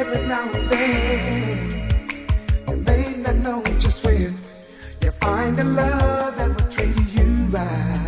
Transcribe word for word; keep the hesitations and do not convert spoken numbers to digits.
every now and then. You may not know just when you find a love that will treat you right.